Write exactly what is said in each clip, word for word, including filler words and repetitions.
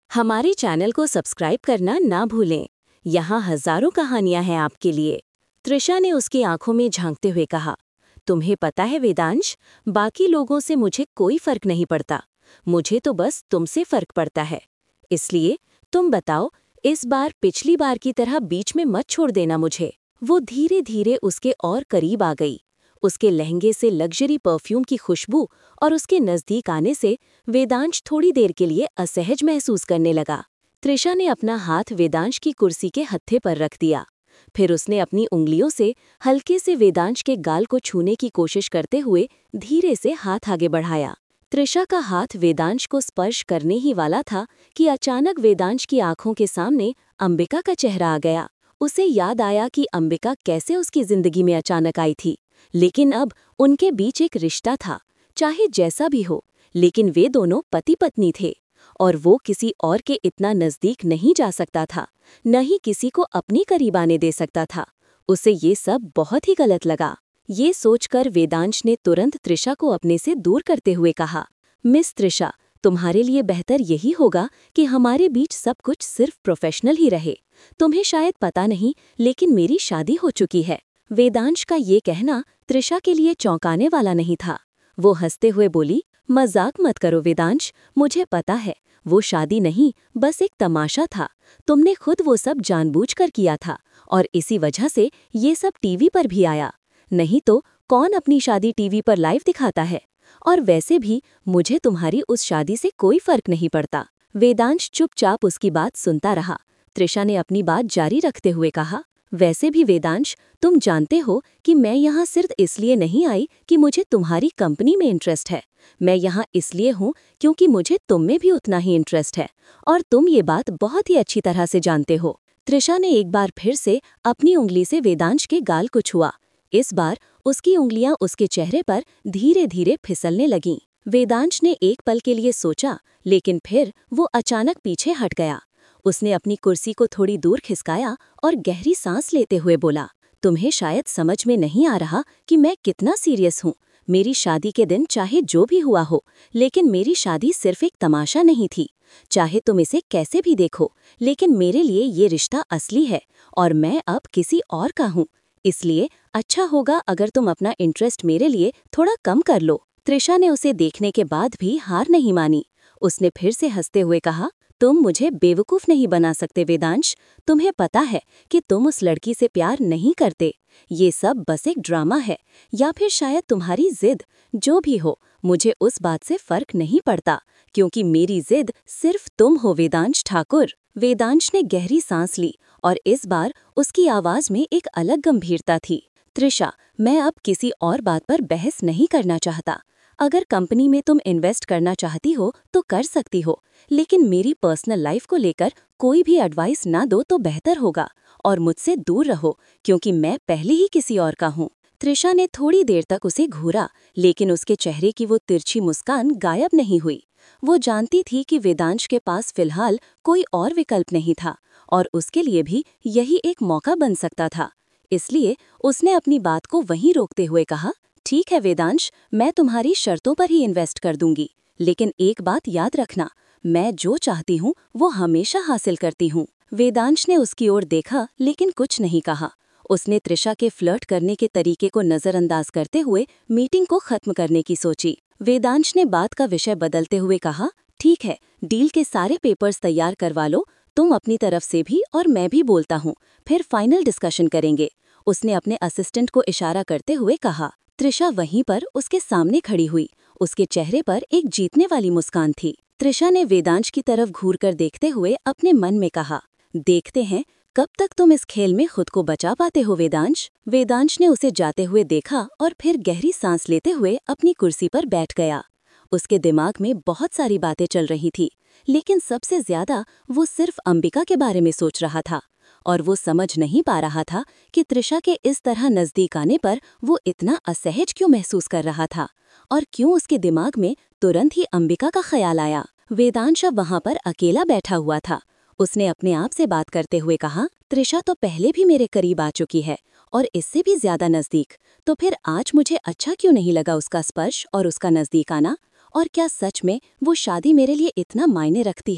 हमारे चैनल को सब्सक्राइब करना ना भूलें। यहाँ हजारों कहानियां हैं आपके लिए। त्रिशा ने उसकी आंखों में झांकते हुए कहा, तुम्हें पता है वेदांश, बाकी लोगों से मुझे कोई फर्क नहीं पड़ता। मुझे तो बस तुमसे फर्क पड़ता है। इसलिए तुम बताओ, इस बार पिछली बार की तरह बीच में मत छोड़ देना मुझे। वो धीरे धीरे उसके और करीब आ गई। उसके लहंगे से लग्जरी परफ्यूम की खुशबू और उसके नजदीक आने से वेदांश थोड़ी देर के लिए असहज महसूस करने लगा। त्रिशा ने अपना हाथ वेदांश की कुर्सी के हत्थे पर रख दिया। फिर उसने अपनी उंगलियों से हल्के से वेदांश के गाल को छूने की कोशिश करते हुए धीरे से हाथ आगे बढ़ाया। त्रिशा का हाथ वेदांश को स्पर्श करने ही वाला था कि अचानक वेदांश की आंखों के सामने अंबिका का चेहरा आ गया। उसे याद आया कि अंबिका कैसे उसकी जिंदगी में अचानक आई थी, लेकिन अब उनके बीच एक रिश्ता था। चाहे जैसा भी हो, लेकिन वे दोनों पति पत्नी थे और वो किसी और के इतना नजदीक नहीं जा सकता था, न ही किसी को अपनी करीब आने दे सकता था। उसे ये सब बहुत ही गलत लगा। ये सोचकर वेदांश ने तुरंत त्रिशा को अपने से दूर करते हुए कहा, मिस त्रिशा, तुम्हारे लिए बेहतर यही होगा कि हमारे बीच सब कुछ सिर्फ प्रोफेशनल ही रहे। तुम्हें शायद पता नहीं, लेकिन मेरी शादी हो चुकी है। वेदांश का ये कहना त्रिशा के लिए चौंकाने वाला नहीं था। वो हंसते हुए बोली, मजाक मत करो वेदांश, मुझे पता है वो शादी नहीं, बस एक तमाशा था। तुमने खुद वो सब जानबूझकर किया था और इसी वजह से ये सब टीवी पर भी आया। नहीं तो कौन अपनी शादी टीवी पर लाइव दिखाता है? और वैसे भी मुझे तुम्हारी उस शादी से कोई फर्क नहीं पड़ता। वेदांश चुपचाप उसकी बात सुनता रहा। त्रिशा ने अपनी बात जारी रखते हुए कहा, वैसे भी वेदांश, तुम जानते हो कि मैं यहाँ सिर्फ इसलिए नहीं आई कि मुझे तुम्हारी कंपनी में इंटरेस्ट है। मैं यहाँ इसलिए हूँ क्योंकि मुझे तुम में भी उतना ही इंटरेस्ट है और तुम ये बात बहुत ही अच्छी तरह से जानते हो। त्रिशा ने एक बार फिर से अपनी उंगली से वेदांश के गाल को छुआ। इस बार उसकी उंगलियां उसके चेहरे पर धीरे धीरे फिसलने लगीं। वेदांश ने एक पल के लिए सोचा, लेकिन फिर वो अचानक पीछे हट गया। उसने अपनी कुर्सी को थोड़ी दूर खिसकाया और गहरी सांस लेते हुए बोला, तुम्हें शायद समझ में नहीं आ रहा कि मैं कितना सीरियस हूँ। मेरी शादी के दिन चाहे जो भी हुआ हो, लेकिन मेरी शादी सिर्फ एक तमाशा नहीं थी। चाहे तुम इसे कैसे भी देखो, लेकिन मेरे लिए ये रिश्ता असली है और मैं अब किसी और का हूँ। इसलिए अच्छा होगा अगर तुम अपना इंटरेस्ट मेरे लिए थोड़ा कम कर लो। त्रिशा ने उसे देखने के बाद भी हार नहीं मानी। उसने फिर से हंसते हुए कहा, तुम मुझे बेवकूफ़ नहीं बना सकते वेदांश। तुम्हें पता है कि तुम उस लड़की से प्यार नहीं करते। ये सब बस एक ड्रामा है, या फिर शायद तुम्हारी जिद। जो भी हो, मुझे उस बात से फर्क नहीं पड़ता, क्योंकि मेरी जिद सिर्फ तुम हो वेदांश ठाकुर। वेदांश ने गहरी सांस ली और इस बार उसकी आवाज में एक अलग गंभीरता थी। त्रिशा, मैं अब किसी और बात पर बहस नहीं करना चाहता। अगर कंपनी में तुम इन्वेस्ट करना चाहती हो तो कर सकती हो, लेकिन मेरी पर्सनल लाइफ को लेकर कोई भी एडवाइस ना दो तो बेहतर होगा और मुझसे दूर रहो, क्योंकि मैं पहले ही किसी और का हूँ। त्रिशा ने थोड़ी देर तक उसे घूरा, लेकिन उसके चेहरे की वो तिरछी मुस्कान गायब नहीं हुई। वो जानती थी कि वेदांश के पास फिलहाल कोई और विकल्प नहीं था और उसके लिए भी यही एक मौका बन सकता था। इसलिए उसने अपनी बात को वहीं रोकते हुए कहा, ठीक है वेदांश, मैं तुम्हारी शर्तों पर ही इन्वेस्ट कर दूंगी, लेकिन एक बात याद रखना, मैं जो चाहती हूँ वो हमेशा हासिल करती हूँ। वेदांश ने उसकी ओर देखा, लेकिन कुछ नहीं कहा। उसने त्रिशा के फ्लर्ट करने के तरीके को नजरअंदाज करते हुए मीटिंग को खत्म करने की सोची। वेदांश ने बात का विषय बदलते हुए कहा, ठीक है, डील के सारे पेपर्स तैयार करवा लो, तुम अपनी तरफ से भी और मैं भी बोलता हूँ, फिर फाइनल डिस्कशन करेंगे। उसने अपने असिस्टेंट को इशारा करते हुए कहा। त्रिशा वहीं पर उसके सामने खड़ी हुई। उसके चेहरे पर एक जीतने वाली मुस्कान थी। त्रिशा ने वेदांश की तरफ घूरकर देखते हुए अपने मन में कहा, देखते हैं कब तक तुम इस खेल में खुद को बचा पाते हो वेदांश। वेदांश ने उसे जाते हुए देखा और फिर गहरी सांस लेते हुए अपनी कुर्सी पर बैठ गया। उसके दिमाग में बहुत सारी बातें चल रही थी, लेकिन सबसे ज्यादा वो सिर्फ अंबिका के बारे में सोच रहा था और वो समझ नहीं पा रहा था कि त्रिशा के इस तरह नजदीक आने पर वो इतना असहज क्यों महसूस कर रहा था और क्यों उसके दिमाग में तुरंत ही अंबिका का ख्याल आया। वेदांश अब वहां पर अकेला बैठा हुआ था। उसने अपने आप से बात करते हुए कहा, त्रिशा तो पहले भी मेरे करीब आ चुकी है और इससे भी ज्यादा नजदीक, तो फिर आज मुझे अच्छा क्यों नहीं लगा उसका स्पर्श और उसका नजदीक आना? और क्या सच में वो शादी मेरे लिए इतना मायने रखती है?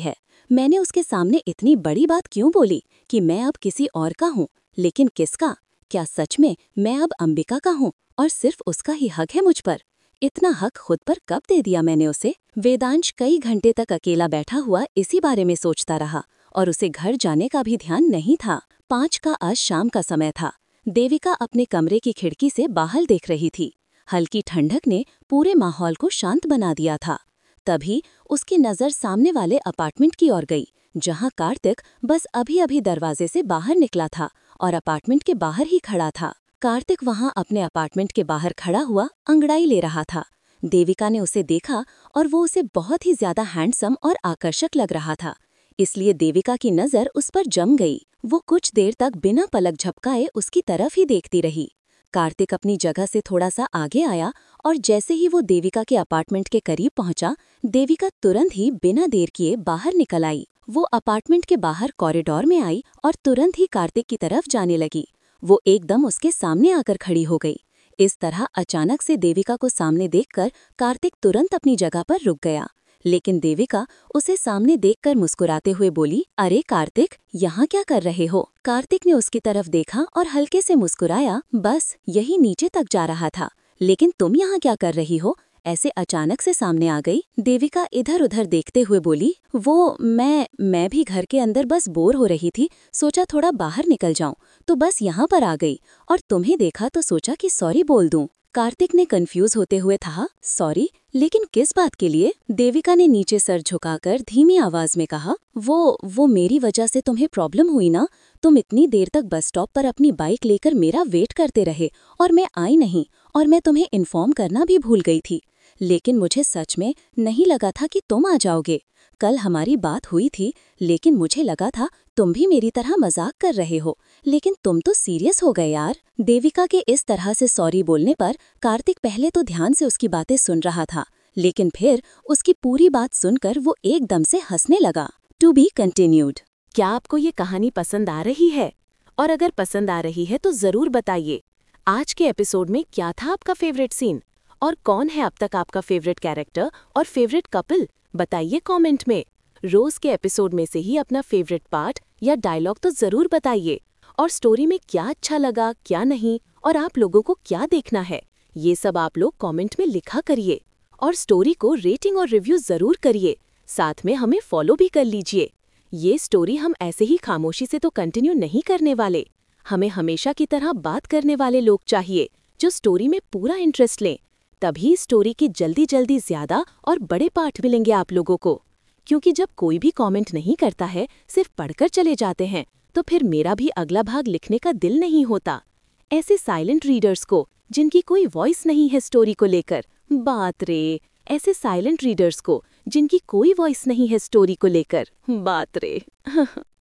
मैंने उसके सामने इतनी बड़ी बात क्यों बोली कि मैं अब किसी और का हूँ? लेकिन किसका? क्या सच में मैं अब अंबिका का हूँ और सिर्फ उसका ही हक है मुझ पर? इतना हक खुद पर कब दे दिया मैंने उसे? वेदांश कई घंटे तक अकेला बैठा हुआ इसी बारे में सोचता रहा और उसे घर जाने का भी ध्यान नहीं था। पाँच का आज शाम का समय था। देविका अपने कमरे की खिड़की से बाहर देख रही थी। हल्की ठंडक ने पूरे माहौल को शांत बना दिया था। तभी उसकी नज़र सामने वाले अपार्टमेंट की ओर गई, जहां कार्तिक बस अभी अभी दरवाजे से बाहर निकला था और अपार्टमेंट के बाहर ही खड़ा था। कार्तिक वहां अपने अपार्टमेंट के बाहर खड़ा हुआ अंगड़ाई ले रहा था। देविका ने उसे देखा और वो उसे बहुत ही ज्यादा हैंडसम और आकर्षक लग रहा था, इसलिए देविका की नज़र उस पर जम गई। वो कुछ देर तक बिना पलक झपकाए उसकी तरफ ही देखती रही। कार्तिक अपनी जगह से थोड़ा सा आगे आया और जैसे ही वो देविका के अपार्टमेंट के करीब पहुंचा, देविका तुरंत ही बिना देर किए बाहर निकल आई। वो अपार्टमेंट के बाहर कॉरिडोर में आई और तुरंत ही कार्तिक की तरफ जाने लगी। वो एकदम उसके सामने आकर खड़ी हो गई। इस तरह अचानक से देविका को सामने देखकर कार्तिक तुरंत अपनी जगह पर रुक गया। लेकिन देविका उसे सामने देखकर मुस्कुराते हुए बोली, अरे कार्तिक, यहाँ क्या कर रहे हो? कार्तिक ने उसकी तरफ देखा और हल्के से मुस्कुराया। बस यही नीचे तक जा रहा था। लेकिन तुम यहाँ क्या कर रही हो? ऐसे अचानक से सामने आ गई। देविका इधर उधर देखते हुए बोली, वो मैं मैं भी घर के अंदर बस बोर हो रही थी, सोचा थोड़ा बाहर निकल जाऊं, तो बस यहाँ पर आ गई और तुम्हें देखा तो सोचा कि सॉरी बोल दूं। कार्तिक ने कंफ्यूज होते हुए कहा, सॉरी, लेकिन किस बात के लिए? देविका ने नीचे सर झुकाकर धीमी आवाज में कहा, वो वो मेरी वजह से तुम्हें प्रॉब्लम हुई ना? तुम इतनी देर तक बस स्टॉप पर अपनी बाइक लेकर मेरा वेट करते रहे और मैं आई नहीं, और मैं तुम्हें इन्फॉर्म करना भी भूल गई थी। लेकिन मुझे सच में नहीं लगा था कि तुम आ जाओगे। कल हमारी बात हुई थी, लेकिन मुझे लगा था तुम भी मेरी तरह मजाक कर रहे हो, लेकिन तुम तो सीरियस हो गए यार। देविका के इस तरह से सॉरी बोलने पर कार्तिक पहले तो ध्यान से उसकी बातें सुन रहा था, लेकिन फिर उसकी पूरी बात सुनकर वो एकदम से हंसने लगा। To be continued. क्या आपको ये कहानी पसंद आ रही है? और अगर पसंद आ रही है तो जरूर बताइए। आज के एपिसोड में क्या था आपका फेवरेट सीन? और कौन है अब तक आपका फेवरेट कैरेक्टर और फेवरेट कपल? बताइए कमेंट में। रोज के एपिसोड में से ही अपना फेवरेट पार्ट या डायलॉग तो जरूर बताइए। और स्टोरी में क्या अच्छा लगा, क्या नहीं, और आप लोगों को क्या देखना है, ये सब आप लोग कमेंट में लिखा करिए। और स्टोरी को रेटिंग और रिव्यू जरूर करिए। साथ में हमें फॉलो भी कर लीजिए। ये स्टोरी हम ऐसे ही खामोशी से तो कंटिन्यू नहीं करने वाले। हमें हमेशा की तरह बात करने वाले लोग चाहिए, जो स्टोरी में पूरा इंटरेस्ट लें। तभी स्टोरी की जल्दी जल्दी ज्यादा और बड़े पार्ट मिलेंगे आप लोगों को। क्योंकि जब कोई भी कमेंट नहीं करता है, सिर्फ पढ़कर चले जाते हैं, तो फिर मेरा भी अगला भाग लिखने का दिल नहीं होता। ऐसे साइलेंट रीडर्स को, जिनकी कोई वॉइस नहीं है स्टोरी को लेकर, बात रे ऐसे साइलेंट रीडर्स को जिनकी कोई वॉइस नहीं है स्टोरी को लेकर, बात रे